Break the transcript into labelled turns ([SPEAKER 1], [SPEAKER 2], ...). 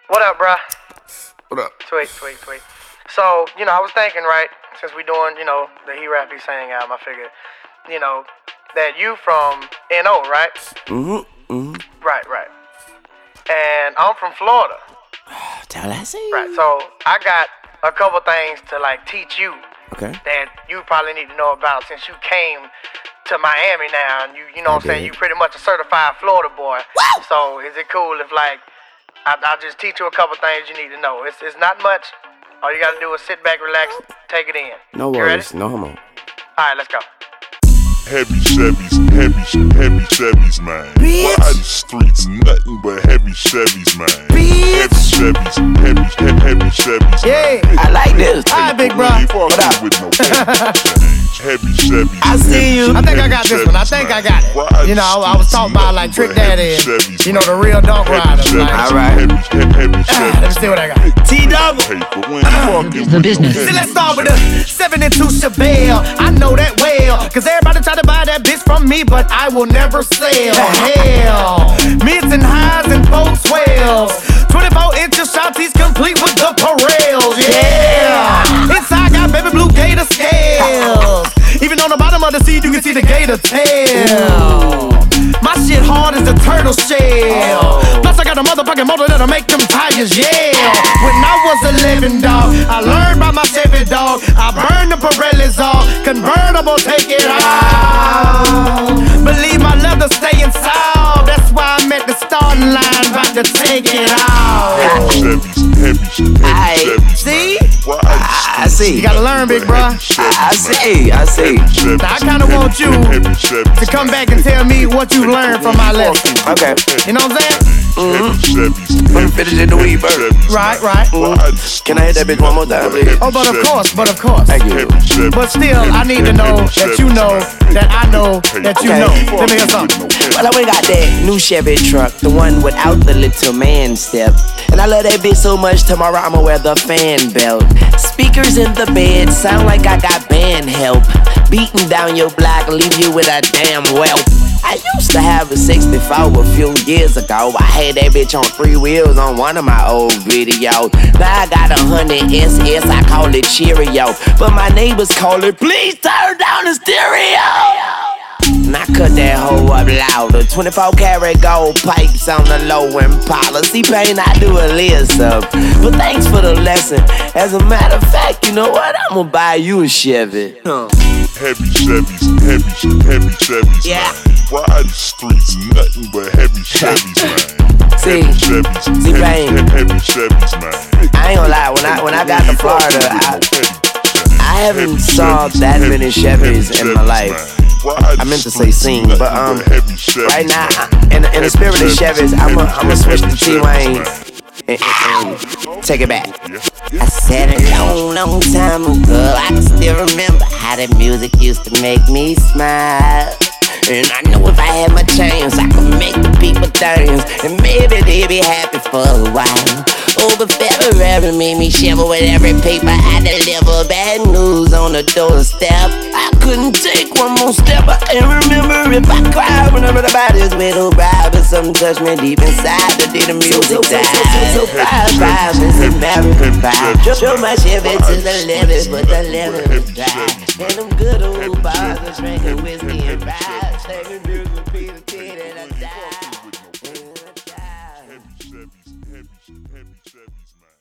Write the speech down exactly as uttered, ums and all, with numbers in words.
[SPEAKER 1] What up, bruh?
[SPEAKER 2] What up?
[SPEAKER 1] Sweet, sweet, sweet. So, you know, I was thinking, right, since we doing, you know, the He Rap He Sang album, I figured, you know, that you from N O, right?
[SPEAKER 2] Mm-hmm, mm-hmm.
[SPEAKER 1] Right, right. And I'm from Florida.
[SPEAKER 2] Tell that see.
[SPEAKER 1] Right, so I got a couple things to, like, teach you.
[SPEAKER 2] Okay.
[SPEAKER 1] That you probably need to know about since you came to Miami now, and you, you know
[SPEAKER 2] I
[SPEAKER 1] what I'm saying,
[SPEAKER 2] did.
[SPEAKER 1] you pretty much a certified Florida boy.
[SPEAKER 2] Woo!
[SPEAKER 1] So is it cool if, like, I, I'll just teach you a couple things you need to know. It's, it's not much. All you gotta do is sit back, relax, take it in.
[SPEAKER 2] No
[SPEAKER 1] You
[SPEAKER 2] worries,
[SPEAKER 1] ready?
[SPEAKER 2] no homo.
[SPEAKER 1] All right, let's go.
[SPEAKER 3] Heavy Chevys, heavy, heavy Chevys, man.
[SPEAKER 2] Bitch.
[SPEAKER 3] Riding streets, nothing but heavy Chevys, man.
[SPEAKER 2] Bitch.
[SPEAKER 3] Heavy Chevys, heavy, heavy, heavy Chevys,
[SPEAKER 1] Yeah.
[SPEAKER 3] man.
[SPEAKER 2] I like this.
[SPEAKER 1] All right, big bro.
[SPEAKER 3] Really
[SPEAKER 2] What
[SPEAKER 3] fucking
[SPEAKER 2] up?
[SPEAKER 3] with no heavy Chevys.
[SPEAKER 2] I see you.
[SPEAKER 1] I think I got this one. I think I got it. You know, I, I was talking about like Trick Daddy and, you know, the real dunk riders. Like,
[SPEAKER 2] All right.
[SPEAKER 3] Heavy, heavy, heavy
[SPEAKER 1] ah, let me see what I got.
[SPEAKER 2] T double.
[SPEAKER 3] Paper when you fucking
[SPEAKER 4] The
[SPEAKER 3] with
[SPEAKER 4] business.
[SPEAKER 3] no
[SPEAKER 1] See,
[SPEAKER 3] heavy
[SPEAKER 1] let's start with
[SPEAKER 3] Chevys.
[SPEAKER 1] the seven and two Chevelle. I know that well, cause everybody try to buy that bitch from me, but I will never sell. Hell, mids and highs and folk swells. twenty-four inches shotties complete with the parels. Yeah. Inside got baby blue gator scales. Even on the bottom of the seat, you can see the gator tail. My shit hard as a turtle shell. Plus I got a motherfucking motor that'll make them tires yell. When I was eleven, dog, I learned by my Chevy, dog. I burned the Pirellis off, convertible, take it out. Believe my leather stay inside. That's why I'm at the starting line, about to take it out.
[SPEAKER 3] Chevys, heavy,
[SPEAKER 2] Aye.
[SPEAKER 3] heavy Chevys,
[SPEAKER 1] See?
[SPEAKER 3] man.
[SPEAKER 2] I see.
[SPEAKER 1] You gotta learn, big bruh.
[SPEAKER 2] I see, I see.
[SPEAKER 1] Now I kinda want you to come back and tell me what you learned from my lesson.
[SPEAKER 2] Okay.
[SPEAKER 1] You know what I'm saying?
[SPEAKER 2] Let me finish in the weed first.
[SPEAKER 1] Right, right.
[SPEAKER 2] Can I hit that bitch one more time, please?
[SPEAKER 1] Oh, but of course, but of course.
[SPEAKER 2] Thank you.
[SPEAKER 1] But still, I need to know that you know that I know that you
[SPEAKER 2] Okay.
[SPEAKER 1] know. Let me hear something.
[SPEAKER 2] Well, I went got that new Chevy truck, the one without the little man step. And I love that bitch so much, tomorrow I'ma wear the fan belt. Speakers in the bed, sound like I got band help. Beating down your block, leave you with a damn whelp. I used to have a sixty-four a few years ago. I had that bitch on three wheels on one of my old videos. Now I got a hundred S S, I call it Cheerio. But my neighbors call it, please turn down the stereo. And I cut that hoe up louder. twenty-four karat gold pipes on the low end policy paint. I do a list of. But thanks for the lesson. As a matter of fact, you know what? I'ma buy you a Chevy. Huh.
[SPEAKER 3] Heavy Chevys, heavy, heavy Chevys,
[SPEAKER 2] Yeah.
[SPEAKER 3] man. Riding streets, nothing but heavy Chevys, man.
[SPEAKER 2] See,
[SPEAKER 3] Heavy Chevys,
[SPEAKER 2] see,
[SPEAKER 3] heavy,
[SPEAKER 2] Bane.
[SPEAKER 3] heavy Chevys, man.
[SPEAKER 2] I ain't gonna lie, when I when I got to Florida, I, I haven't saw that many Chevys in my life. I meant to say sing, but um, right now, I, in, in the spirit of Chevys, I'ma I'ma switch to T Wayne and, and, and take it back. I said a long, long time ago, I can still remember how that music used to make me smile. And I know if I had my chance, I could make the people dance, and maybe they'd be happy for a while. Oh, but February made me shiver with every paper I deliver. Bad news on the doorstep. I couldn't take one more step. I can't remember if I cried whenever the body's little bride, but something touched me deep inside the day the music died. So five, five is American pie. Show my Chevy to the limit, but the limit was dry. And them good old bars of drinking whiskey and rye. Taking Duke and Peter Kid and I die.
[SPEAKER 3] Heavy Chevys, heavy, heavy Chevys, man.